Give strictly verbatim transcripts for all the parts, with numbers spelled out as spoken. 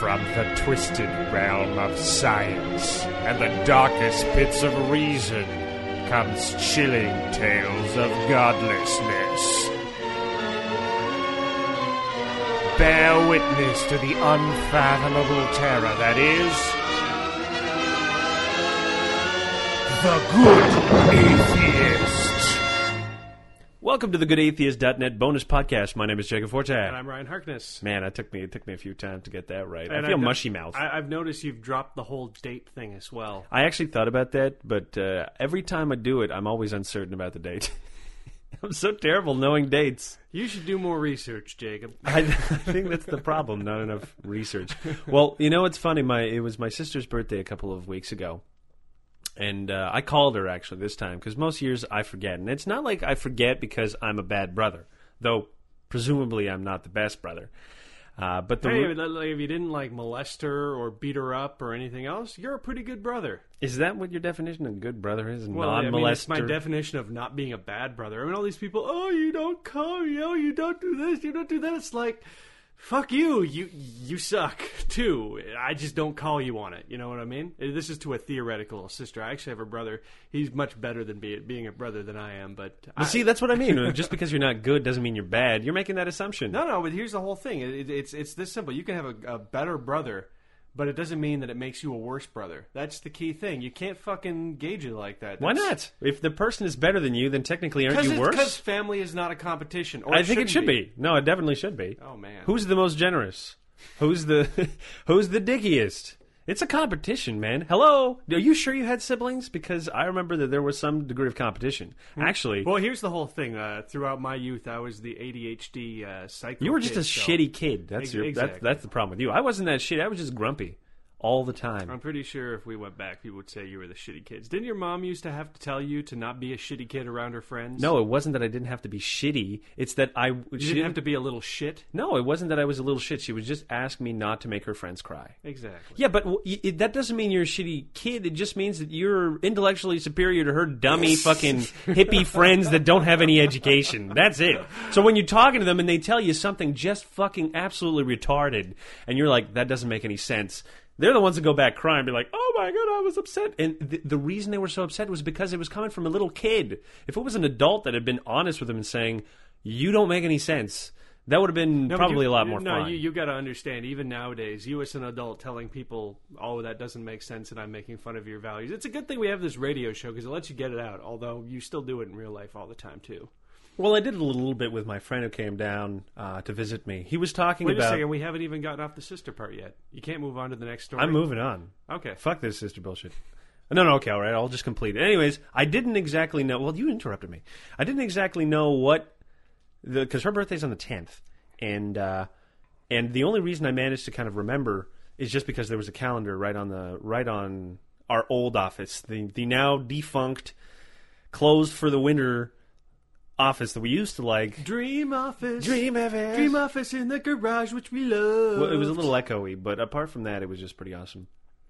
From the twisted realm of science and the darkest pits of reason comes chilling tales of godlessness. Bear witness to the unfathomable terror that is The Good Atheist. Welcome to the good atheist dot net bonus podcast. My name is Jacob Forte. And I'm Ryan Harkness. Man, it took me it took me a few times to get that right. And I feel I've mushy no- mouth. I, I've noticed you've dropped the whole date thing as well. I actually thought about that, but uh, every time I do it, I'm always uncertain about the date. I'm so terrible knowing dates. You should do more research, Jacob. I, I think that's the problem. Not enough research. Well, you know what's funny? My it was my sister's birthday a couple of weeks ago. And uh, I called her, actually, this time, because most years I forget. And it's not like I forget because I'm a bad brother, though presumably I'm not the best brother. Uh, but the Hey, ro- if if you didn't like molest her or beat her up or anything else, you're a pretty good brother. Is that what your definition of good brother is? Well, I mean, it's my Non-molester? definition of not being a bad brother. I mean, all these people, oh, you don't call, you know, you don't do this, you don't do that. It's like, fuck you, you you suck too. I just don't call you on it. You know what I mean? This is to a theoretical sister. I actually have a brother. He's much better than be, being a brother than I am. But, I, But see, that's what I mean. Just because you're not good doesn't mean you're bad. You're making that assumption. no, no. But here's the whole thing. It, it, it's it's this simple. You can have a, a better brother, but it doesn't mean that it makes you a worse brother. That's the key thing. You can't fucking gauge it like that. Why That's- not? If the person is better than you, then technically aren't Because you worse? Because family is not a competition. Or I think it shouldn't should be. No, it definitely should be. Oh, man. Who's the most generous? Who's the who's the dickiest? It's a competition, man. Hello? Are you sure you had siblings? Because I remember that there was some degree of competition. Actually, Well, here's the whole thing. Uh, throughout my youth, I was the A D H D uh, psycho. you were just kid, a so shitty kid. That's Ex- your exactly. that's, that's the problem with you. I wasn't that shitty. I was just grumpy all the time. I'm pretty sure if we went back, people would say you were the shitty kids. Didn't your mom used to have to tell you to not be a shitty kid around her friends? No, it wasn't that I didn't have to be shitty. It's that I You she didn't have to be a little shit? No, it wasn't that I was a little shit. She would just ask me not to make her friends cry. Exactly. Yeah, but w- y- it, that doesn't mean you're a shitty kid. It just means that you're intellectually superior to her dummy fucking hippie friends that don't have any education. That's it. So when you're talking to them and they tell you something just fucking absolutely retarded, and you're like, that doesn't make any sense, they're the ones that go back crying and be like, oh my God, I was upset. And th- the reason they were so upset was because it was coming from a little kid. If it was an adult that had been honest with them and saying, you don't make any sense, that would have been No, but probably you- a lot more no, fun. you, you got to understand, even nowadays, you as an adult telling people, oh, that doesn't make sense and I'm making fun of your values. It's a good thing we have this radio show because it lets you get it out, although you still do it in real life all the time, too. Well, I did it a little bit with my friend who came down uh, to visit me. He was talking Wait about... a second, we haven't even gotten off the sister part yet. You can't move on to the next story. I'm moving on. Okay. Fuck this sister bullshit. No, no, okay, all right, I'll just complete it. Anyways, I didn't exactly know... Well, you interrupted me. I didn't exactly know what... the Because her birthday's on the tenth, and uh, and the only reason I managed to kind of remember is just because there was a calendar right on the right on our old office, the the now defunct, closed for the winter office that we used to like. Dream Office. Dream office. Dream Office in the garage, which we love. Well, it was a little echoey, but apart from that, it was just pretty awesome.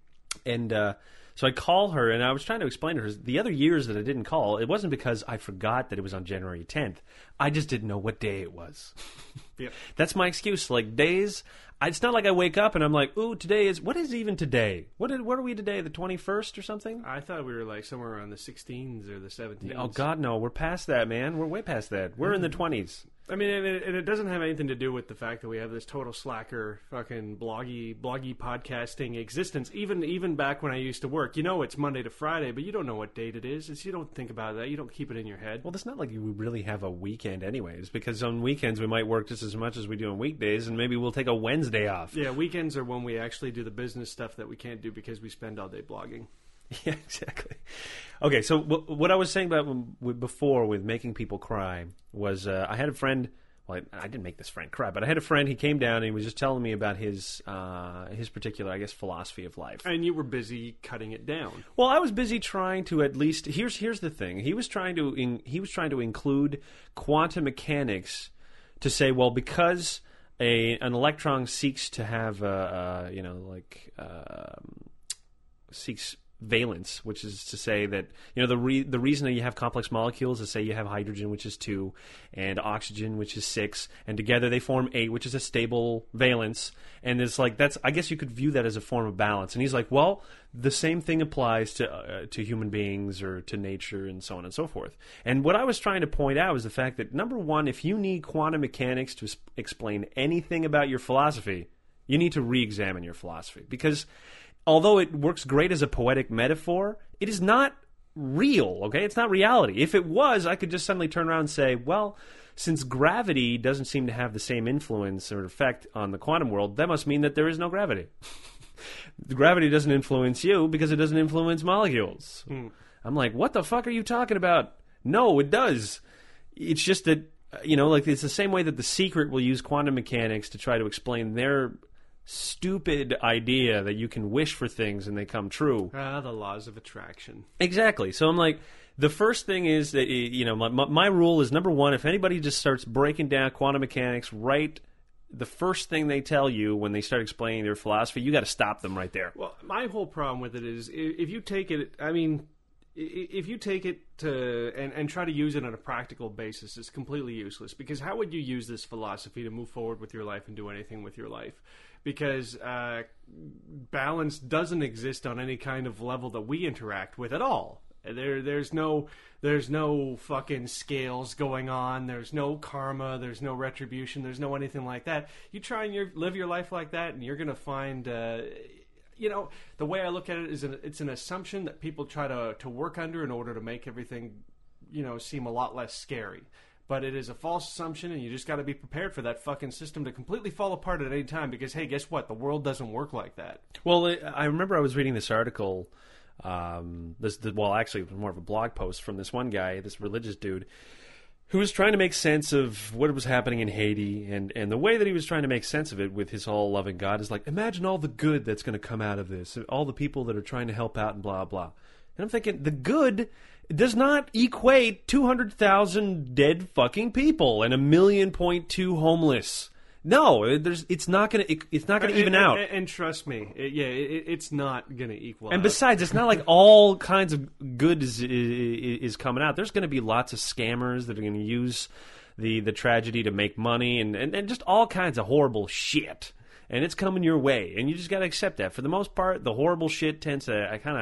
And uh, so I call her, and I was trying to explain to her the other years that I didn't call, it wasn't because I forgot that it was on January tenth. I just didn't know what day it was. Yep. That's my excuse. Like, days, I, it's not like I wake up and I'm like, ooh, today is, what is even today? What did, what are we today, the twenty-first or something? I thought we were like somewhere around the sixteens or the seventeens. Oh, God, no. We're past that, man. We're way past that. We're in the twenties. I mean, and it, and it doesn't have anything to do with the fact that we have this total slacker, fucking bloggy, bloggy podcasting existence. Even even back when I used to work, you know, it's Monday to Friday, but you don't know what date it is. It's, you don't think about that. You don't keep it in your head. Well, it's not like we really have a weekend anyways, because on weekends we might work just as much as we do on weekdays, and maybe we'll take a Wednesday off. Yeah, weekends are when we actually do the business stuff that we can't do because we spend all day blogging. Yeah, exactly. Okay, so w- what I was saying about w- before with making people cry was uh, I had a friend. Well, I, I didn't make this friend cry, but I had a friend. He came down and he was just telling me about his uh, his particular, I guess, philosophy of life. And you were busy cutting it down. Well, I was busy trying to at least. Here's here's the thing. He was trying to in, he was trying to include quantum mechanics to say, well, because a an electron seeks to have a, a you know like um, seeks valence, which is to say that, you know, the re- the reason that you have complex molecules is, say, you have hydrogen, which is two, and oxygen, which is six, and together they form eight, which is a stable valence. And it's like, that's, I guess you could view that as a form of balance. And he's like, well, the same thing applies to uh, to human beings or to nature and so on and so forth. And what I was trying to point out is the fact that, number one, if you need quantum mechanics to s- explain anything about your philosophy, you need to re-examine your philosophy. Because although it works great as a poetic metaphor, it is not real, okay? It's not reality. If it was, I could just suddenly turn around and say, well, since gravity doesn't seem to have the same influence or effect on the quantum world, that must mean that there is no gravity. Gravity doesn't influence you because it doesn't influence molecules. Hmm. I'm like, what the fuck are you talking about? No, it does. It's just that, you know, like, it's the same way that The Secret will use quantum mechanics to try to explain their stupid idea that you can wish for things and they come true. Ah, the laws of attraction. Exactly. So I'm like, the first thing is that, you know, my, my rule is, number one, if anybody just starts breaking down quantum mechanics right the first thing they tell you when they start explaining their philosophy, you got to stop them right there. Well, my whole problem with it is, if you take it, I mean, if you take it to and, and try to use it on a practical basis, it's completely useless. Because how would you use this philosophy to move forward with your life and do anything with your life? Because uh, balance doesn't exist on any kind of level that we interact with at all. There, there's no, there's no fucking scales going on. There's no karma. There's no retribution. There's no anything like that. You try and you live your life like that, and you're gonna find, uh, you know, the way I look at it is, an, it's an assumption that people try to to work under in order to make everything, you know, seem a lot less scary. But it is a false assumption, and you just got to be prepared for that fucking system to completely fall apart at any time. Because hey, guess what? The world doesn't work like that. Well, I remember I was reading this article. Um, this, well, actually, it was more of a blog post from this one guy, this religious dude, who was trying to make sense of what was happening in Haiti, and, and the way that he was trying to make sense of it with his whole loving God is like, imagine all the good that's going to come out of this, all the people that are trying to help out and blah, blah. And I'm thinking, the good does not equate two hundred thousand dead fucking people and a million point two homeless. No, there's. It's not gonna. It, it's not gonna even and, out. And, and trust me, it, yeah, it, it's not gonna equal. And out. besides, it's not like all kinds of good is, is, is coming out. There's going to be lots of scammers that are going to use the the tragedy to make money, and, and, and just all kinds of horrible shit. And it's coming your way, and you just got to accept that. For the most part, the horrible shit tends to kind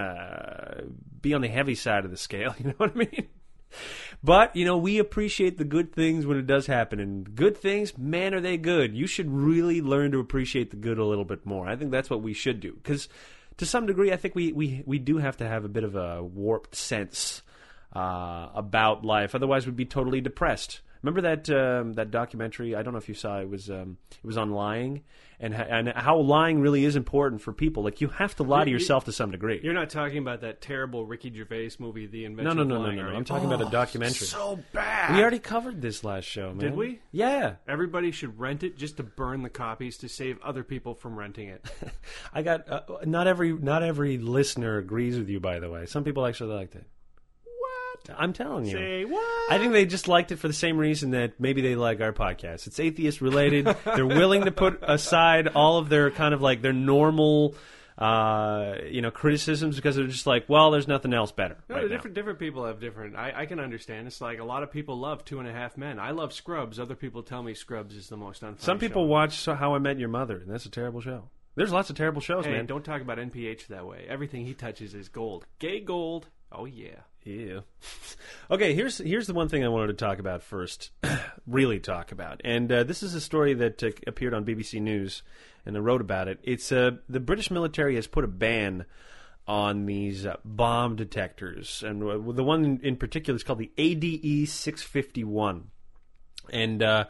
of be on the heavy side of the scale. You know what I mean? But, you know, we appreciate the good things when it does happen. And good things, man, are they good. You should really learn to appreciate the good a little bit more. I think that's what we should do. Because to some degree, I think we, we, we do have to have a bit of a warped sense uh, about life. Otherwise, we'd be totally depressed. Remember that um, that documentary? I don't know if you saw it. It was um, it was on lying and and how lying really is important for people. Like, you have to lie to yourself to some degree. You're not talking about that terrible Ricky Gervais movie, The Invention No, no, of no, no, Lying, no, no. are you? I'm talking Oh, about a documentary. So bad. We already covered this last show, man. Did we? Yeah. Everybody should rent it just to burn the copies to save other people from renting it. I got uh, not every not every listener agrees with you, by the way. Some people actually liked it. What? I'm telling you. Say what? I think they just liked it for the same reason that maybe they like our podcast. It's atheist related. They're willing to put aside all of their kind of like their normal, uh, you know, criticisms because they're just like, well, there's nothing else better. No, right different different people have different. I, I can understand. It's like a lot of people love Two and a Half Men. I love Scrubs. Other people tell me Scrubs is the most unfunny Some people show. watch How I Met Your Mother, and that's a terrible show. There's lots of terrible shows, Hey, man. don't talk about N P H that way. Everything he touches is gold. Gay gold. Oh yeah. Yeah. Okay, here's here's the one thing I wanted to talk about first, really talk about, and uh, this is a story that uh, appeared on B B C News, and I wrote about it. It's uh, the British military has put a ban on these uh, bomb detectors, and uh, the one in, in particular is called the A D E six fifty-one, and uh,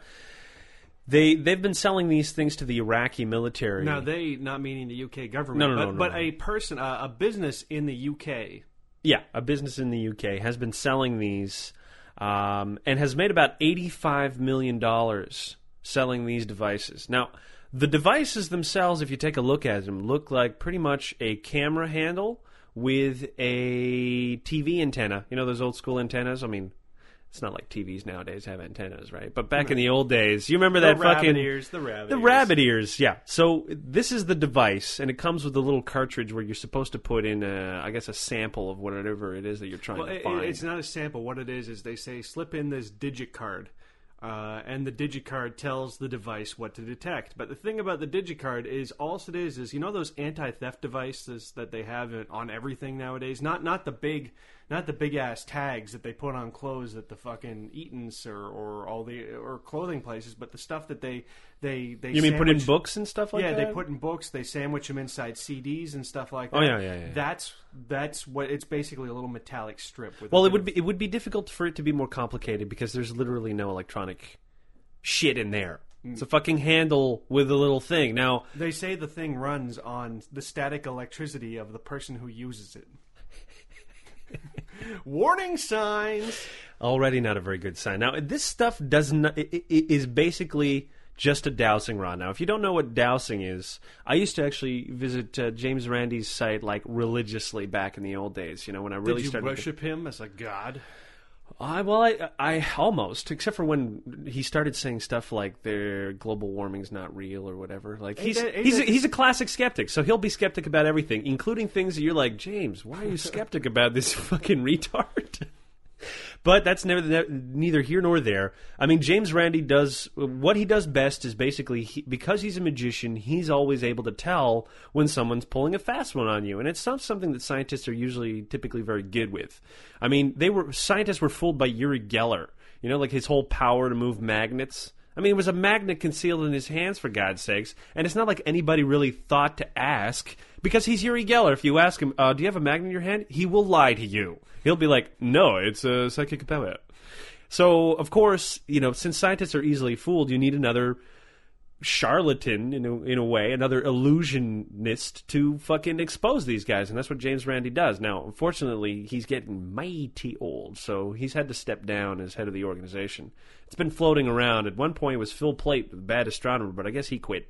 they they've been selling these things to the Iraqi military. Now they, not meaning the U K government, No, no, but, no, no, but no. a person, uh, a business in the U K. Yeah, a business in the U K has been selling these um, and has made about eighty-five million dollars selling these devices. Now, the devices themselves, if you take a look at them, look like pretty much a camera handle with a T V antenna. You know those old school antennas? I mean, It's not like T Vs nowadays have antennas, right? But back in the old days, you remember that the fucking rabbit ears, the rabbit the ears. rabbit ears, yeah. So this is the device, and it comes with a little cartridge where you're supposed to put in, a, I guess, a sample of whatever it is that you're trying Well, to it, find. it's not a sample. What it is is they say slip in this digit card. Uh, and the digicard tells the device what to detect. But the thing about the digicard is, all it is is, you know those anti-theft devices that they have on everything nowadays? Not not the big, not the big ass tags that they put on clothes at the fucking Eaton's or, or all the or clothing places, but the stuff that they they they. You mean put in sandwich- books and stuff like yeah, that? they put in books. They sandwich them inside C Ds and stuff like that. Oh, yeah, yeah, yeah. That's that's what it's basically a little metallic strip. With a Well, it bit would of- be it would be difficult for it to be more complicated because there's literally no electronic shit in there. It's a fucking handle with a little thing. Now, They say the thing runs on the static electricity of the person who uses it. Warning signs. already not a very good sign. Now, this stuff does not it, it is basically just a dowsing rod. Now, if you don't know what dowsing is, I used to actually visit uh, James Randi's site like religiously back in the old days. You know, when I really Did you started. worship him as a god? I well, I, I almost, except for when he started saying stuff like "their global warming's not real" or whatever. Like he's that- ain't he's a, that- he's a classic skeptic, so he'll be skeptic about everything, including things that you're like, James, why are you skeptic about this fucking retard? But that's never neither here nor there. I mean, James Randi does what he does best is basically he, because he's a magician, he's always able to tell when someone's pulling a fast one on you, and it's not something that scientists are usually typically very good with. I mean, they were scientists were fooled by Uri Geller, you know, like his whole power to move magnets. I mean, it was a magnet concealed in his hands, for God's sakes, and it's not like anybody really thought to ask, because he's Uri Geller. If you ask him, uh, do you have a magnet in your hand? He will lie to you. He'll be like, no, it's a psychic power. So, of course, you know, since scientists are easily fooled, you need another charlatan, in a, in a way, another illusionist to fucking expose these guys, and that's what James Randi does. Now, unfortunately, he's getting mighty old, so he's had to step down as head of the organization. It's been floating around. At one point, it was Phil Plait, the bad astronomer, but I guess he quit.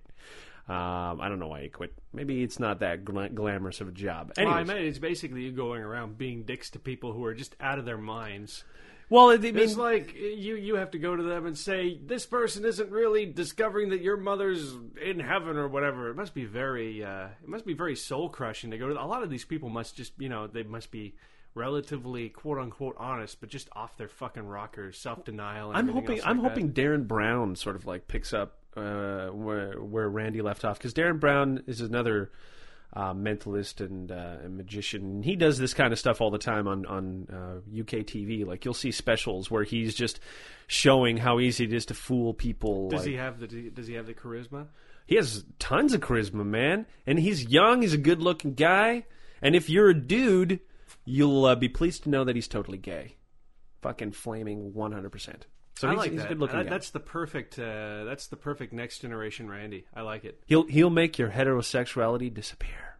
Um, I don't know why he quit. Maybe it's not that gla- glamorous of a job. Well, I Anyways. mean, it's basically you going around being dicks to people who are just out of their minds. Well, I mean, It's like you you have to go to them and say, this person isn't really discovering that your mother's in heaven or whatever. It must be very uh, it must be very soul crushing to go to. A lot of these people must just, you know, they must be relatively quote unquote honest, but just off their fucking rockers, self denial. I'm hoping I'm hoping Darren Brown sort of like picks up uh, where where Randi left off, because Darren Brown is another uh, mentalist and, uh, and magician. He does this kind of stuff all the time on on uh, U K T V. Like you'll see specials where he's just showing how easy it is to fool people. Does like, he have the Does he have the charisma? He has tons of charisma, man, and he's young. He's a good-looking guy, and if you're a dude, you'll uh, be pleased to know that he's totally gay. Fucking flaming one hundred percent. So I he's, like he's that. a good-looking That- guy. That's the perfect. Uh, that's the perfect next generation Randy. I like it. He'll he'll make your heterosexuality disappear.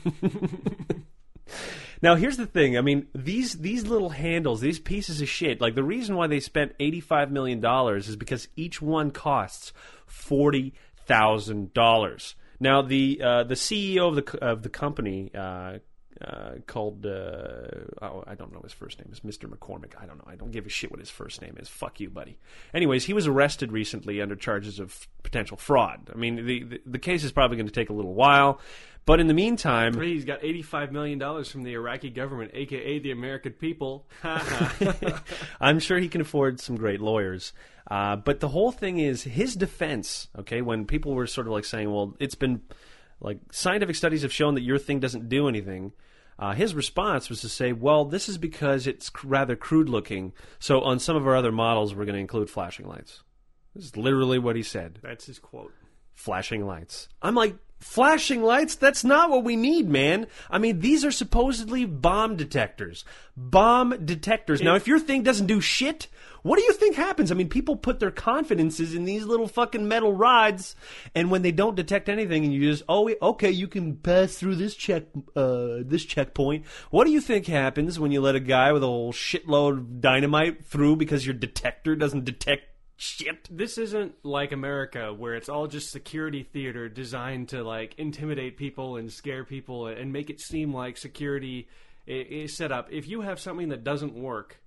Now, here's the thing. I mean, these these little handles, these pieces of shit, like the reason why they spent eighty-five million dollars is because each one costs forty thousand dollars. Now, the uh, the C E O of the of the company uh, uh, called uh, oh, I don't know his first name. It's Mister McCormick. I don't know. I don't give a shit what his first name is. Fuck you, buddy. Anyways, he was arrested recently under charges of potential fraud. I mean, the the, the case is probably going to take a little while, but in the meantime, He's got eighty-five million dollars from the Iraqi government, aka the American people. I'm sure he can afford some great lawyers. Uh, but the whole thing is his defense, okay, when people were sort of like saying, well, it's been, like, scientific studies have shown that your thing doesn't do anything. Uh, his response was to say, well, this is because it's cr- rather crude looking, so on some of our other models, we're going to include flashing lights. This is literally what he said. That's his quote. Flashing lights. I'm like, flashing lights? That's not what we need, man. I mean, these are supposedly bomb detectors. Bomb detectors. Now, if your thing doesn't do shit, what do you think happens? I mean, people put their confidences in these little fucking metal rods, and when they don't detect anything, and you just, oh, okay, you can pass through this check, uh, this checkpoint. What do you think happens when you let a guy with a whole shitload of dynamite through because your detector doesn't detect shit? This isn't like America, where it's all just security theater designed to like intimidate people and scare people and make it seem like security is set up. If you have something that doesn't work,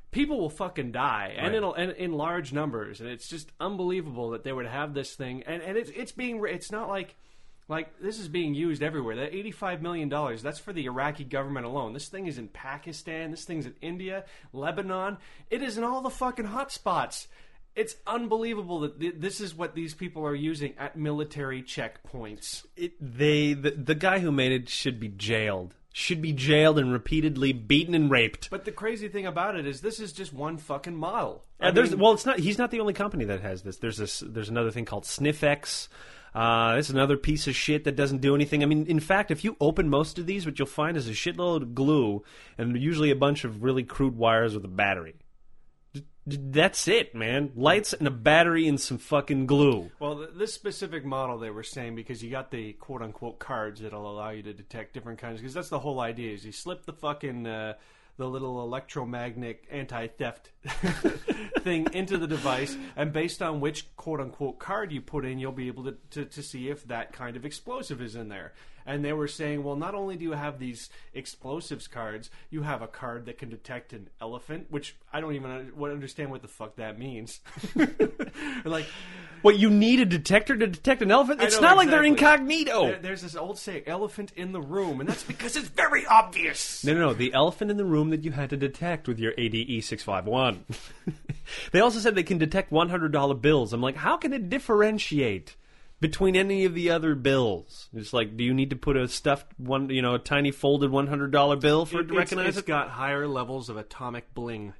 people will fucking die, and Right. it'll and in large numbers, and it's just unbelievable that they would have this thing, and and it's it's being it's not like. Like, this is being used everywhere. That eighty-five million dollars, that's for the Iraqi government alone. This thing is in Pakistan. This thing's in India, Lebanon. It is in all the fucking hot spots. It's unbelievable that th- this is what these people are using at military checkpoints. It, they the, the guy who made it should be jailed. Should be jailed and repeatedly beaten and raped. But the crazy thing about it is this is just one fucking model. I Uh, there's mean, well, it's not. He's not the only company that has this. There's this. There's another thing called SniffX. Uh, it's another piece of shit that doesn't do anything. I mean, in fact, if you open most of these, what you'll find is a shitload of glue and usually a bunch of really crude wires with a battery. D- d- That's it, man. Lights and a battery and some fucking glue. Well, th- this specific model they were saying, because you got the quote-unquote cards that'll allow you to detect different kinds, because that's the whole idea, is you slip the fucking, uh, the little electromagnetic anti-theft thing into the device, and based on which quote-unquote card you put in, you'll be able to, to, to see if that kind of explosive is in there. And they were saying, well, not only do you have these explosives cards, you have a card that can detect an elephant, which I don't even un- understand what the fuck that means. Like, What, you need a detector to detect an elephant? I It's know not like they're exactly. incognito. There, there's this old saying, elephant in the room, and that's because it's very obvious. No, no, no. The elephant in the room that you had to detect with your A D E six five one. They also said they can detect one hundred dollar bills. I'm like, how can it differentiate between any of the other bills? It's like, do you need to put a stuffed one, you know, a tiny folded one hundred dollar bill for it, to it's, recognize it's it? got higher levels of atomic bling.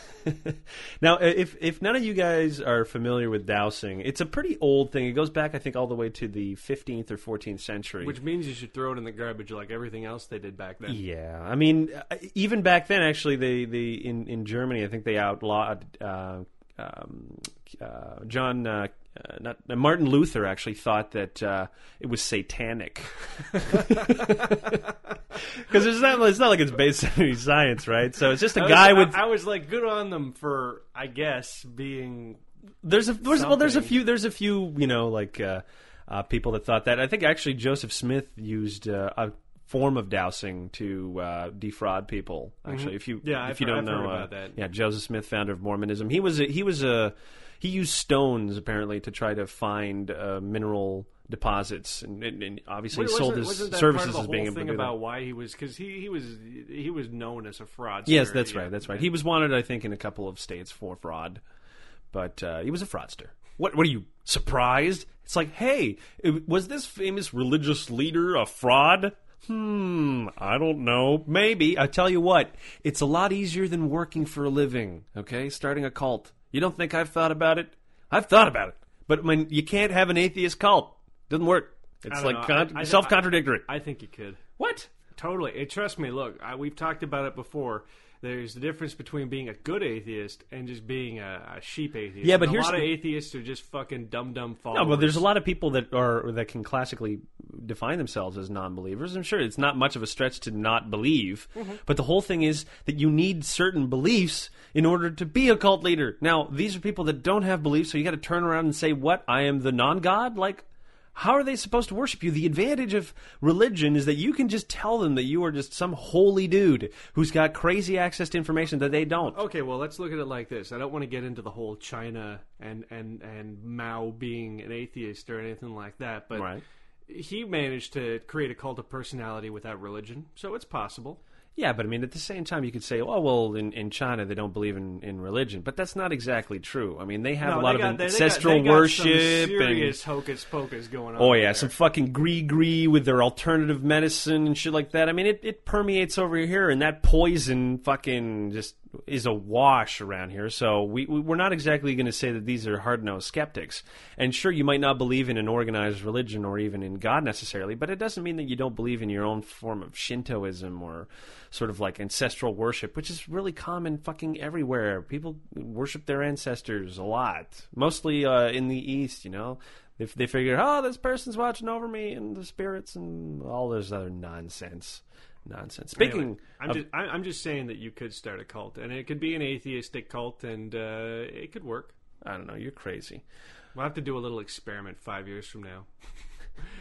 Now, if if none of you guys are familiar with dowsing, it's a pretty old thing. It goes back, I think, all the way to the fifteenth or fourteenth century. Which means you should throw it in the garbage like everything else they did back then. Yeah, I mean, uh, even back then, actually, they, they in, in Germany, I think they outlawed uh, um, uh, John, uh, uh, not uh, Martin Luther actually thought that uh, it was satanic because it's not it's not like it's based on any science, right? So it's just a I guy was, with I, I was like, good on them for, I guess, being. there's a there's, well there's a something. few there's a few you know like uh, uh, people that thought that. I think actually Joseph Smith used uh, a form of dowsing to uh, defraud people. Actually, if you Yeah, if I've you heard- don't I've know, heard uh, about that. yeah, Joseph Smith, founder of Mormonism. He was a, he was a he used stones apparently to try to find uh, mineral deposits, and, and, and obviously Wasn't- sold his wasn't that services part of as the being whole able to thing do that. about why he was, because he, he was he was known as a fraudster. Yes, that's yeah. right. That's right. He was wanted, I think, in a couple of states for fraud, but uh, he was a fraudster. What? What are you surprised? It's like, hey, it- was this famous religious leader a fraud? Hmm, I don't know. Maybe. I tell you what, it's a lot easier than working for a living. Okay, starting a cult. You don't think I've thought about it? I've thought about it, but I mean, you can't have an atheist cult. Doesn't work. It's I don't like know. con- I- I- self-contradictory. I think you could. What? Totally. It, trust me, look, I, we've talked about it before. There's the difference between being a good atheist and just being a, a sheep atheist. Yeah, but And here's a lot the- of atheists are just fucking dumb dumb followers. No, but there's a lot of people that are that can classically define themselves as non-believers. I'm sure it's not much of a stretch to not believe, Mm-hmm. but the whole thing is that you need certain beliefs in order to be a cult leader. Now, these are people that don't have beliefs, so you got to turn around and say, "What? I am the non-god?" Like, how are they supposed to worship you? The advantage of religion is that you can just tell them that you are just some holy dude who's got crazy access to information that they don't. Okay, well, let's look at it like this. I don't want to get into the whole China and, and, and Mao being an atheist or anything like that, but Right. he managed to create a cult of personality without religion, so it's possible. Yeah, but I mean, at the same time, you could say, oh, well, in, in China, they don't believe in, in religion. But that's not exactly true. I mean, they have No, a lot they got- of they- they got- ancestral they got worship. Some and, serious hocus pocus going on. oh, yeah, there. some fucking gree-gree with their alternative medicine and shit like that. I mean, it, it permeates over here, and that poison fucking just is a wash around here. So we, we, we're not exactly going to say that these are hard-nosed skeptics. And sure, you might not believe in an organized religion or even in God necessarily, but it doesn't mean that you don't believe in your own form of Shintoism or sort of like ancestral worship, which is really common fucking everywhere. People worship their ancestors a lot, mostly uh, in the East, you know. They, they figure, oh, this person's watching over me and the spirits and all this other nonsense. Nonsense. Speaking Anyway, I'm of... just I- I'm just saying that you could start a cult, and it could be an atheistic cult, and uh, it could work. I don't know, you're crazy. We'll have to do a little experiment five years from now.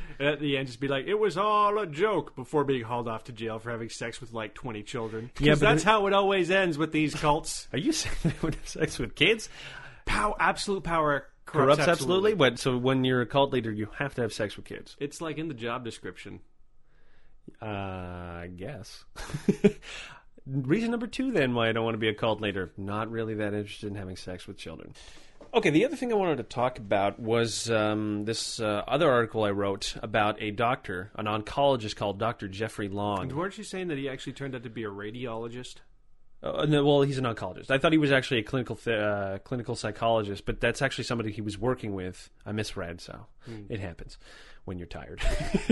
And at the end, just be like, it was all a joke before being hauled off to jail for having sex with like twenty children. Yeah, Because but that's then- how it always ends with these cults. Are you saying they would have sex with kids? Pow, absolute power Corrupts corrupts, absolutely. But so when you're a cult leader, you have to have sex with kids. It's like in the job description. Uh, I guess. Reason number two, then, why I don't want to be a cult leader. Not really that interested in having sex with children. Okay, the other thing I wanted to talk about was um, this uh, other article I wrote about a doctor, an oncologist called Doctor Jeffrey Long. And weren't you saying that he actually turned out to be a radiologist? Uh, no, well, he's an oncologist. I thought he was actually a clinical th- uh, clinical psychologist, but that's actually somebody he was working with. I misread, so Hmm. it happens when you're tired.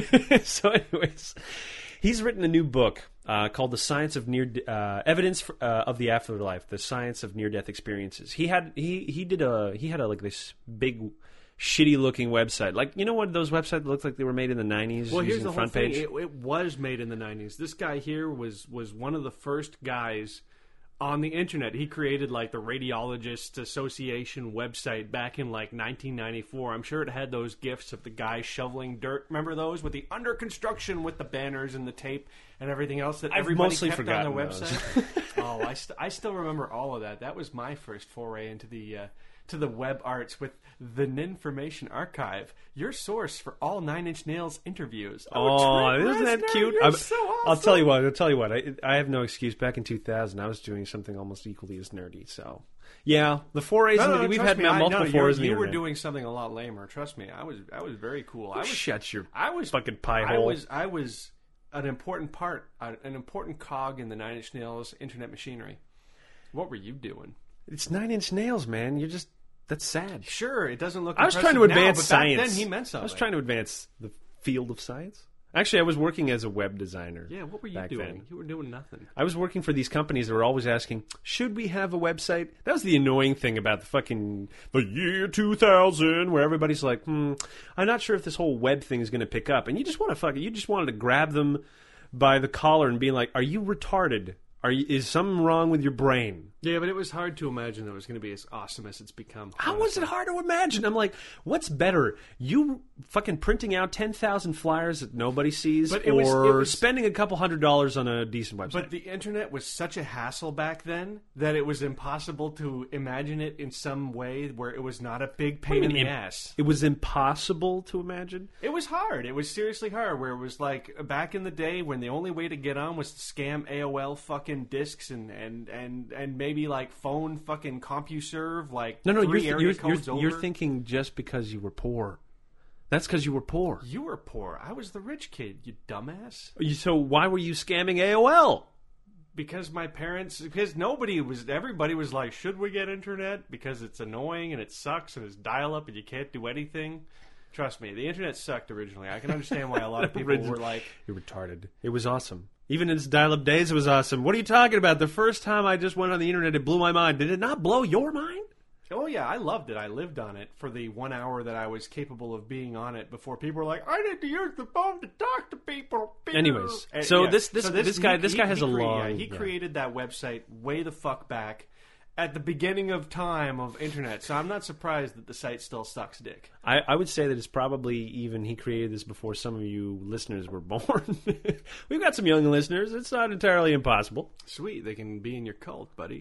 So, anyways, he's written a new book uh, called "The Science of Near uh, Evidence for, uh, of the Afterlife: The Science of Near-Death Experiences." He had he he did a he had a like this big, shitty-looking website, like you know what those websites that looked like they were made in the nineties Well, using here's the front whole thing. page. It, it was made in the nineties. This guy here was was one of the first guys on the internet. He created like the Radiologists Association website back in like nineteen ninety-four. I'm sure it had those gifs of the guy shoveling dirt. Remember those with the under construction with the banners and the tape and everything else that I've everybody mostly kept on forgotten their those. website? oh, I, st- I still remember all of that. That was my first foray into the uh, to the web arts with the Ninformation Archive, your source for all Nine Inch Nails interviews. Oh, Trent isn't that Reznor, cute? You're I'm- so awesome. I'll tell you what. I'll tell you what. I, I have no excuse. Back in two thousand, I was doing something almost equally as nerdy. So, yeah, the forays. No, in no, the, no, we've trust had me, I- multiple no, forays. You, in the you were internet. doing something a lot lamer. Trust me, I was. I was very cool. I was. Shut your I was fucking pie I hole. was. I was an important part, an important cog in the Nine Inch Nails internet machinery. What were you doing? It's Nine Inch Nails, man. You're just that's sad. Sure, it doesn't look. I was trying to impressive now, advance but back science. Then he meant something. I was trying to advance the field of science. Actually, I was working as a web designer. Yeah, what were you back doing? then. You were doing nothing. I was working for these companies that were always asking, should we have a website? That was the annoying thing about the fucking, the year two thousand, where everybody's like, hmm, I'm not sure if this whole web thing is going to pick up. And you just want to fucking, you just wanted to grab them by the collar and be like, are you retarded? Are you, is something wrong with your brain? Yeah, but it was hard to imagine that it was going to be as awesome as it's become. How was it hard to imagine? I'm like, what's better? You fucking printing out ten thousand flyers that nobody sees, But it or was- it was- spending a couple hundred dollars on a decent website? But the internet was such a hassle back then that it was impossible to imagine it in some way where it was not a big pain in the Im- ass. It was impossible to imagine. It was hard. It was seriously hard. Where it was like back in the day when the only way to get on was to scam A O L fucking discs and and and, and maybe like phone fucking CompuServe like No, no, three you're, area you're, codes you're, over. you're thinking just because you were poor. That's because you were poor. You were poor. I was the rich kid. You dumbass. You- So why were you scamming A O L? Because my parents, because nobody was, everybody was like, should we get internet? Because it's annoying and it sucks and it's dial up and you can't do anything. Trust me, the internet sucked originally. I can understand why a lot of people were like, You're retarded. It was awesome. Even in its dial-up days, it was awesome. What are you talking about? The first time I just went on the internet, it blew my mind. Did it not blow your mind? oh yeah, I loved it. I lived on it for the one hour that I was capable of being on it before people were like, I need to use the phone to talk to people. Anyways, And, so yeah. this- this- this guy- this guy has a crea- long- yeah, he yeah. created that website way the fuck back at the beginning of time of internet. So I'm not surprised that the site still sucks dick. I, I would say that it's probably even he created this before some of you listeners were born. We've got some young listeners. It's not entirely impossible. Sweet, they can be in your cult, buddy.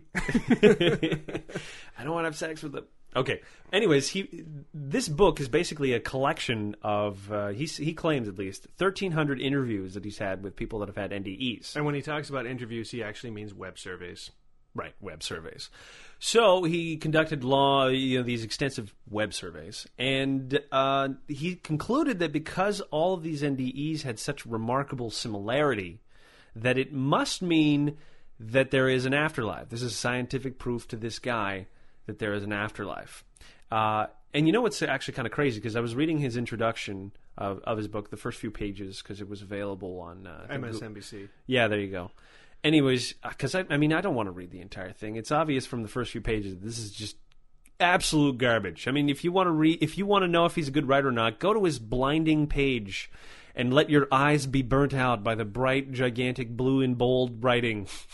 I don't want to have sex with them. Okay. Anyways, he this book is basically a collection of uh, he he claims at least thirteen hundred interviews that he's had with people that have had N D Es. And when he talks about interviews, he actually means web surveys. Right, web surveys. So he conducted law, you know, these extensive web surveys, and uh, he concluded that because all of these N D Es had such remarkable similarity, that it must mean that there is an afterlife. This is scientific proof to this guy that there is an afterlife. Uh, and you know what's actually kind of crazy? Because I was reading his introduction of, of his book, the first few pages, because it was available on uh, I think M S N B C. yeah, there you go. Anyways, because I, I mean, I don't want to read the entire thing. It's obvious from the first few pages that this is just absolute garbage. I mean, if you want to read, if you want to know if he's a good writer or not, go to his blinding page and let your eyes be burnt out by the bright, gigantic blue and bold writing.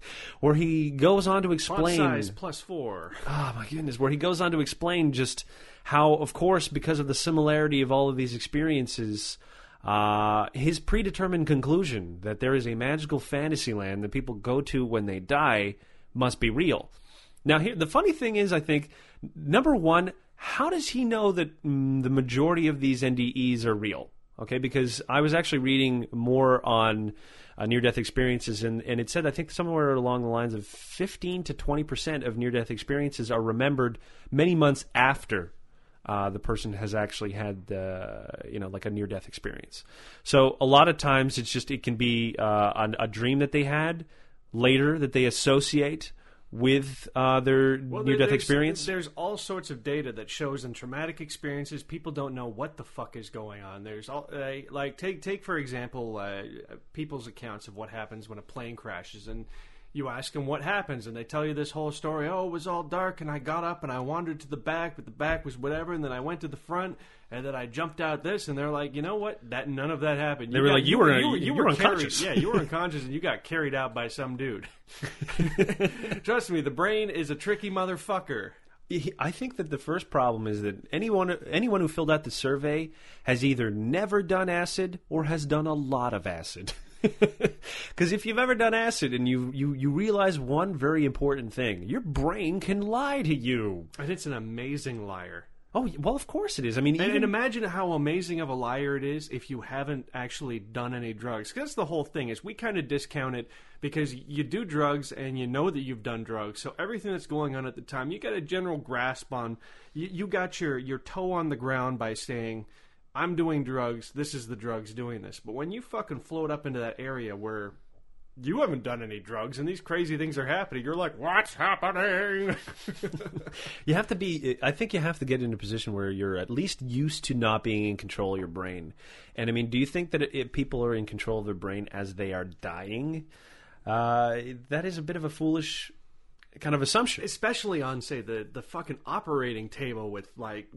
where he goes on to Font explain. size plus four. Oh my goodness, where he goes on to explain just how, of course, because of the similarity of all of these experiences, uh, his predetermined conclusion that there is a magical fantasy land that people go to when they die must be real. Now, here, the funny thing is, I think, number one, how does he know that mm, the majority of these N D Es are real? Okay, because I was actually reading more on uh, near-death experiences, and, and it said, I think, somewhere along the lines of fifteen to twenty percent of near-death experiences are remembered many months after uh, the person has actually had, uh, you know, like a near-death experience. So a lot of times it's just, it can be uh, a, a dream that they had later that they associate with uh, their Well, near-death there's- experience. There's all sorts of data that shows in traumatic experiences, people don't know what the fuck is going on. There's all uh, like take take for example uh, people's accounts of what happens when a plane crashes, and you ask them what happens, and they tell you this whole story. Oh, it was all dark, and I got up and I wandered to the back, but the back was whatever, and then I went to the front, and then I jumped out this, and they're like, you know what? That none of that happened. They were like, you were- you, you were were carried- unconscious. Yeah, you were unconscious, and you got carried out by some dude. Trust me, the brain is a tricky motherfucker. I think that the first problem is that anyone anyone who filled out the survey has either never done acid or has done a lot of acid. Because if you've ever done acid and you, you, you realize one very important thing, your brain can lie to you. And it's an amazing liar. Oh, well, of course it is. I mean, And, even, and imagine how amazing of a liar it is if you haven't actually done any drugs. 'Cause that's the whole thing, is we kind of discount it because you do drugs and you know that you've done drugs. So everything that's going on at the time, you got a general grasp on. You, you got your, your toe on the ground by saying, I'm doing drugs, this is the drugs doing this. But when you fucking float up into that area where you haven't done any drugs and these crazy things are happening, you're like, what's happening? you have to be, I think you have to get in a position where you're at least used to not being in control of your brain. And I mean, do you think that if people are in control of their brain as they are dying, uh, that is a bit of a foolish kind of assumption? Especially on, say, the, the fucking operating table with, like,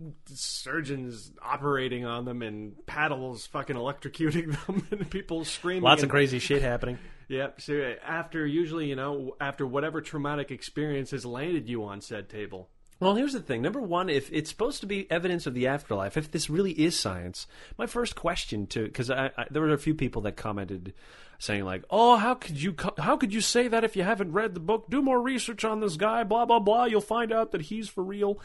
surgeons operating on them and paddles fucking electrocuting them and people screaming. Lots and, of crazy shit happening. Yep. So after, usually, you know, after whatever traumatic experience has landed you on said table. Well, here's the thing. Number one, if it's supposed to be evidence of the afterlife, if this really is science, my first question to, because I, I, there were a few people that commented saying like, "Oh, how could you co- how could you say that if you haven't read the book? Do more research on this guy. Blah blah blah. You'll find out that he's for real."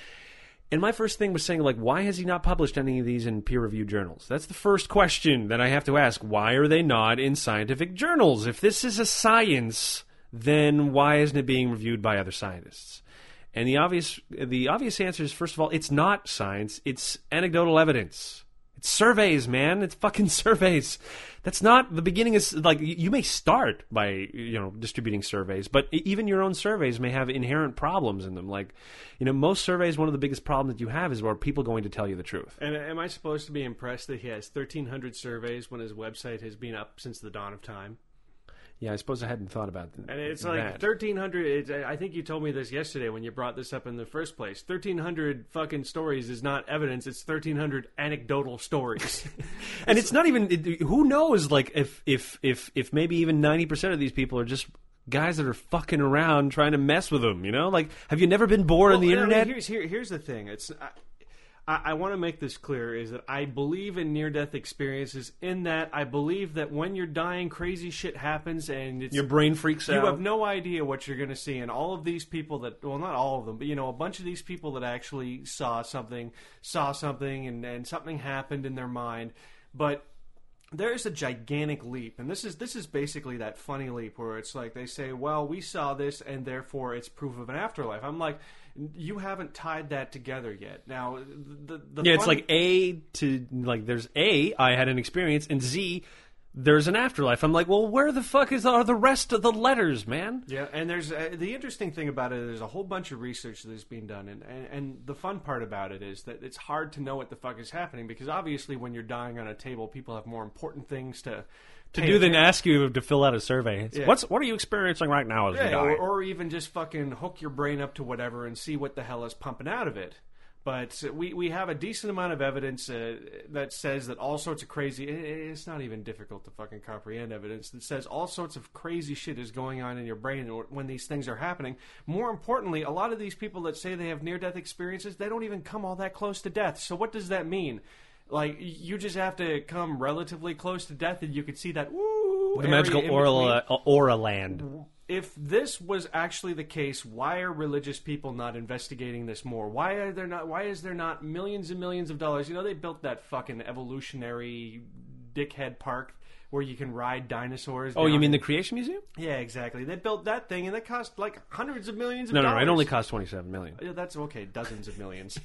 And my first thing was saying like, why has he not published any of these in peer-reviewed journals? That's the first question that I have to ask. Why are they not in scientific journals? If this is a science, then why isn't it being reviewed by other scientists? And the obvious the obvious answer is, first of all, it's not science. It's anecdotal evidence. It's surveys, man. It's fucking surveys. That's not the beginning. Is like you may start by you know distributing surveys, but even your own surveys may have inherent problems in them. Like you know, most surveys, one of the biggest problems that you have is where people going to tell you the truth. And am I supposed to be impressed that he has thirteen hundred surveys when his website has been up since the dawn of time? Yeah, I suppose I hadn't thought about that. And it's like thirteen hundred. It's, I think you told me this yesterday when you brought this up in the first place. thirteen hundred fucking stories is not evidence. It's thirteen hundred anecdotal stories. And it's not even. It, who knows? Like if if if if maybe even ninety percent of these people are just guys that are fucking around trying to mess with them. You know, like have you never been bored Well, on the I mean, internet? here's here, here's the thing. It's. I, I, I want to make this clear, is that I believe in near-death experiences in that I believe that when you're dying, crazy shit happens and it's, Your brain freaks you out. have no idea what you're going to see. And all of these people that, well, not all of them, but, you know, a bunch of these people that actually saw something, saw something and, and something happened in their mind. But there's a gigantic leap, and this is this is basically that funny leap where it's like they say, well, we saw this and therefore it's proof of an afterlife. I'm like, you haven't tied that together yet. Now, the, the Yeah, it's fun- like A to like there's A, I had an experience, and Z, there's an afterlife. I'm like, well, where the fuck is are the rest of the letters, man? Yeah, and there's uh, the interesting thing about it. There's a whole bunch of research that's being done, and, and and the fun part about it is that it's hard to know what the fuck is happening because obviously, when you're dying on a table, people have more important things to To do than ask you to fill out a survey. It's, Yeah. What's what are you experiencing right now as you Yeah, die? or, or even just fucking hook your brain up to whatever and see what the hell is pumping out of it. But we, we have a decent amount of evidence uh, that says that all sorts of crazy... It's not even difficult to fucking comprehend evidence that says all sorts of crazy shit is going on in your brain when these things are happening. More importantly, a lot of these people that say they have near-death experiences, they don't even come all that close to death. So what does that mean? Like, you just have to come relatively close to death and you could see that, woo, The magical aura, uh, aura land. If this was actually the case, why are religious people not investigating this more? Why are there not? Why is there not millions and millions of dollars? You know, they built that fucking evolutionary dickhead park where you can ride dinosaurs. Oh, you mean in, the Creation Museum? Yeah, exactly. They built that thing, and it cost like hundreds of millions of no, dollars. No, no, it only cost twenty-seven million dollars. Yeah, that's okay, dozens of millions.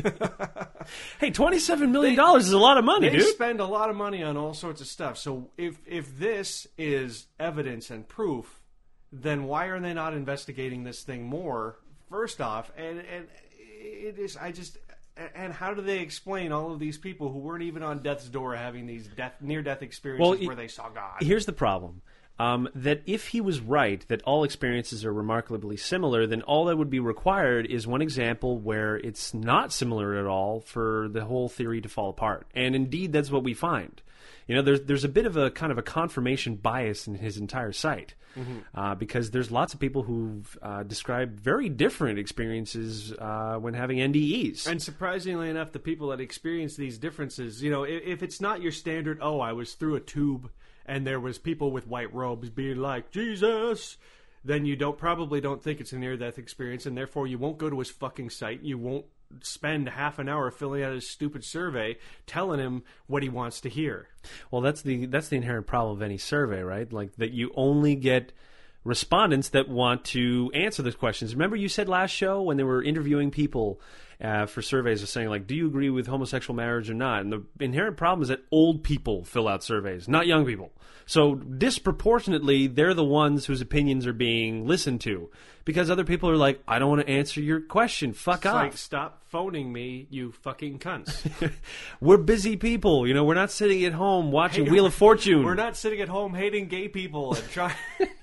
Hey, twenty-seven million dollars they, is a lot of money, they dude. They spend a lot of money on all sorts of stuff. So if if this is evidence and proof, then why are they not investigating this thing more? First off, and and it is I just and how do they explain all of these people who weren't even on death's door having these death near death experiences well, where they saw God? Here's the problem. Um, that if he was right, that all experiences are remarkably similar, then all that would be required is one example where it's not similar at all for the whole theory to fall apart. And indeed, that's what we find. You know, there's there's a bit of a kind of a confirmation bias in his entire site. Mm-hmm. Uh, because there's lots of people who've uh, described very different experiences uh, when having N D Es. And surprisingly enough, the people that experience these differences, you know, if, if it's not your standard, oh, I was through a tube and there was people with white robes being like, Jesus, then you don't probably don't think it's a near-death experience, and therefore you won't go to his fucking site. You won't spend half an hour filling out his stupid survey telling him what he wants to hear. Well, that's the that's the inherent problem of any survey, right? Like that you only get respondents that want to answer those questions. Remember you said last show when they were interviewing people uh, for surveys of saying, like, do you agree with homosexual marriage or not? And the inherent problem is that old people fill out surveys, not young people. So disproportionately, they're the ones whose opinions are being listened to. Because other people are like, I don't want to answer your question. Fuck it's off. Like, stop phoning me, you fucking cunts. We're busy people. You know, we're not sitting at home watching hey, Wheel of Fortune. We're not sitting at home hating gay people and trying...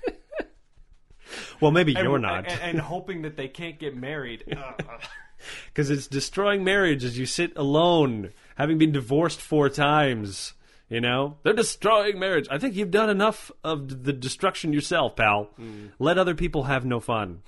Well, maybe and, you're not. And, and hoping that they can't get married. Because it's destroying marriage as you sit alone, having been divorced four times. You know? They're destroying marriage. I think you've done enough of the destruction yourself, pal. Mm. Let other people have no fun.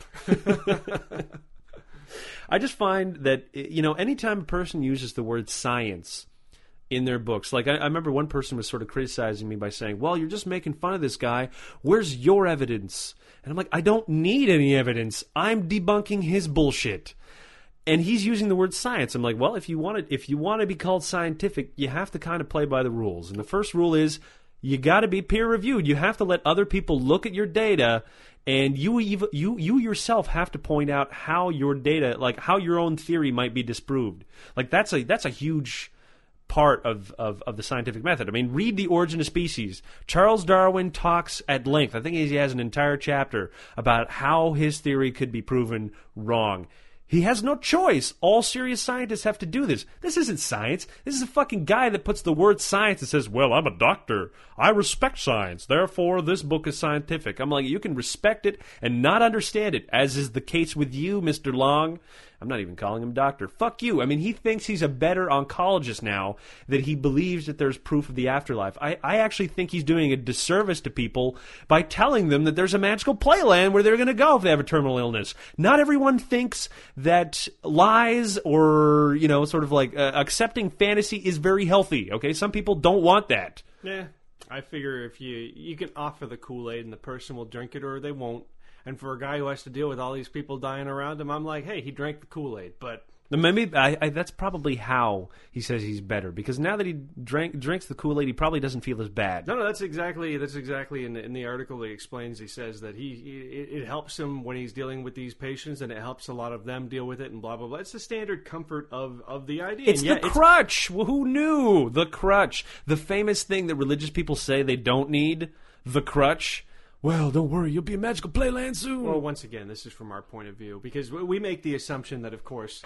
I just find that, you know, anytime a person uses the word science in their books, like I, I remember one person was sort of criticizing me by saying, well, you're just making fun of this guy. Where's your evidence? And I'm like, I don't need any evidence. I'm debunking his bullshit. And he's using the word science. I'm like, well, if you want to, if you want to be called scientific, you have to kind of play by the rules. And the first rule is you got to be peer reviewed. You have to let other people look at your data, and you you you yourself have to point out how your data, like how your own theory might be disproved. Like that's a that's a huge part of, of, of the scientific method. I mean, read The Origin of Species. Charles Darwin talks at length. I think he has an entire chapter about how his theory could be proven wrong. He has no choice. All serious scientists have to do this. This isn't science. This is a fucking guy that puts the word science and says, well, I'm a doctor. I respect science. Therefore, this book is scientific. I'm like, you can respect it and not understand it, as is the case with you, Mister Long. I'm not even calling him doctor. Fuck you. I mean, he thinks he's a better oncologist now that he believes that there's proof of the afterlife. I, I actually think he's doing a disservice to people by telling them that there's a magical playland where they're going to go if they have a terminal illness. Not everyone thinks that lies or, you know, sort of like uh, accepting fantasy is very healthy, okay? Some people don't want that. Yeah, I figure if you you can offer the Kool-Aid and the person will drink it or they won't. And for a guy who has to deal with all these people dying around him, I'm like, hey, he drank the Kool-Aid, but... Maybe I, I, that's probably how he says he's better, because now that he drank drinks the Kool-Aid, he probably doesn't feel as bad. No, no, that's exactly that's exactly in the, in the article he explains. He says that he, he it, it helps him when he's dealing with these patients, and it helps a lot of them deal with it, and blah blah blah. It's the standard comfort of, of the idea. It's the crutch. Well, who knew the crutch? The famous thing that religious people say they don't need, the crutch. Well, don't worry, you'll be a magical playland soon. Well, once again, this is from our point of view, because we make the assumption that, of course,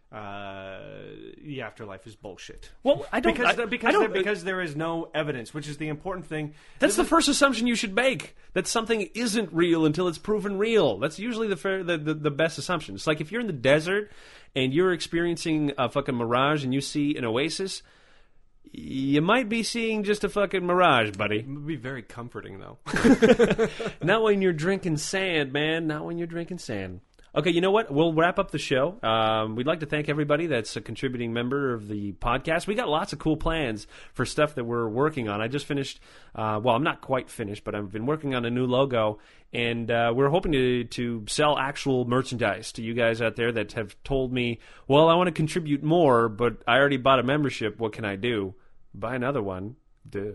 uh, the afterlife is bullshit. Well, I don't because I, because I don't, there, because there is no evidence, which is the important thing. That's the This is- first assumption you should make, that something isn't real until it's proven real. That's usually the fair, the, the, the best assumption. It's like if you're in the desert and you're experiencing a fucking mirage and you see an oasis, you might be seeing just a fucking mirage, buddy. It would be very comforting, though. Not when you're drinking sand, man. Not when you're drinking sand. Okay, you know what? We'll wrap up the show. Um, we'd like to thank everybody that's a contributing member of the podcast. We got lots of cool plans for stuff that we're working on. I just finished, uh, well, I'm not quite finished, but I've been working on a new logo, and uh, we're hoping to, to sell actual merchandise to you guys out there that have told me, well, I want to contribute more, but I already bought a membership. What can I do? Buy another one. Duh.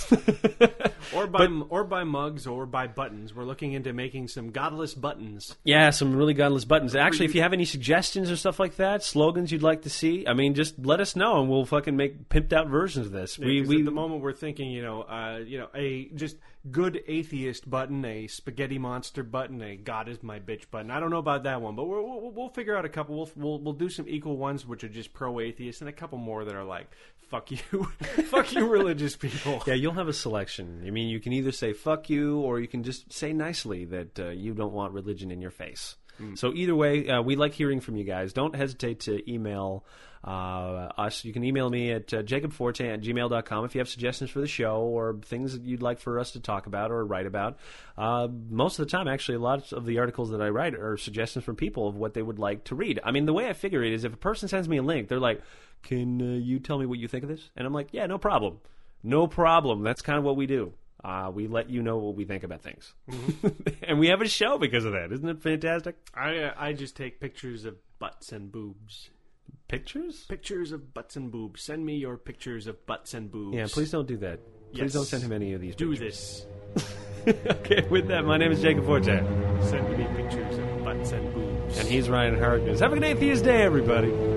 Or buy or buy mugs or buy buttons. We're looking into making some godless buttons. Yeah, some really godless buttons. Actually, if you have any suggestions or stuff like that, slogans you'd like to see, I mean, just let us know and we'll fucking make pimped out versions of this. Yeah, we, 'cause we, at the moment we're thinking, you know, uh, you know, a just good atheist button, a spaghetti monster button, a God is my bitch button. I don't know about that one, but we're, we'll we'll figure out a couple. We'll we'll, we'll do some equal ones which are just pro atheist, and a couple more that are like fuck you, fuck you, religious people. yeah, you'll have a selection. I mean, you can either say fuck you or you can just say nicely that uh, you don't want religion in your face. Mm. So either way, uh, we like hearing from you guys. Don't hesitate to email uh, us. You can email me at uh, jacob forte at gmail dot com if you have suggestions for the show or things that you'd like for us to talk about or write about. Uh, most of the time, actually, a lot of the articles that I write are suggestions from people of what they would like to read. I mean, the way I figure it is if a person sends me a link, they're like, can uh, you tell me what you think of this? And I'm like, yeah, no problem. No problem. That's kind of what we do. Uh, we let you know what we think about things. Mm-hmm. And we have a show because of that. Isn't it fantastic? I uh, I just take pictures of butts and boobs. Pictures? Pictures of butts and boobs. Send me your pictures of butts and boobs. Yeah, please don't do that. Please Yes. don't send him any of these Do pictures. this. Okay, with that, my name is Jacob Forte. Send me pictures of butts and boobs. And he's Ryan Harkness. Have a good atheist day, everybody.